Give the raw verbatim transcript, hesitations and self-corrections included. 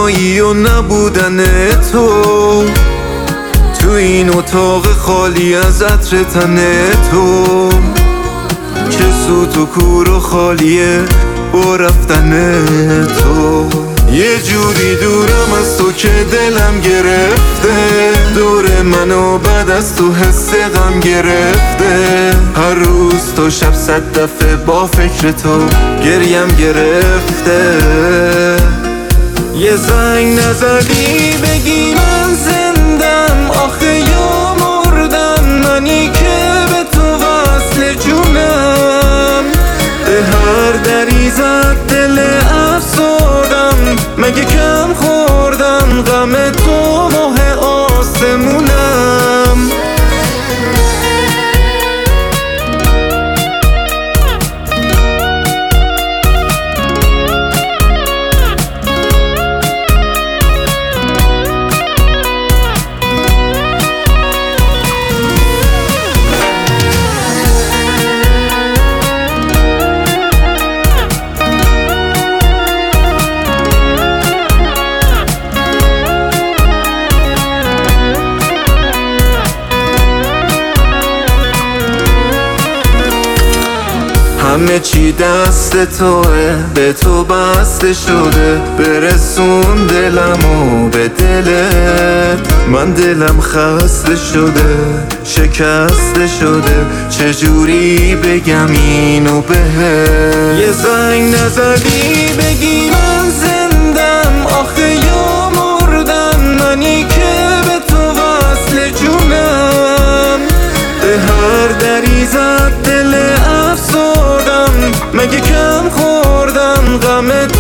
تنهایی و نبودن تو، تو این اتاق خالی از عطر تن تو. چه سوت و کور و خالیه با رفتن تو. یه جوری دورم از تو که دلم گرفته، دور منو بعد از تو حس غم گرفته. هر روز تو شب صد دفعه با فکر تو گریم گرفته. یه زنگ نزدی بگی من زندم، آخه یا مردم منی که به تو وصل جونم. به هر دری زد دل افسردم، مگه کم خوردم غم تو ماه آسمونم. همه چی دست توه، به تو بسته شده. برسون دلمو به دلت، من دلم خسته شده شکسته شده. چجوری بگم اینو بهت؟ یه زنگ نزدی بگی من زندم، آخه یا مردم منی که به تو وصل جونم. به هر دری زد دل افسردم، مگه کم خوردم غم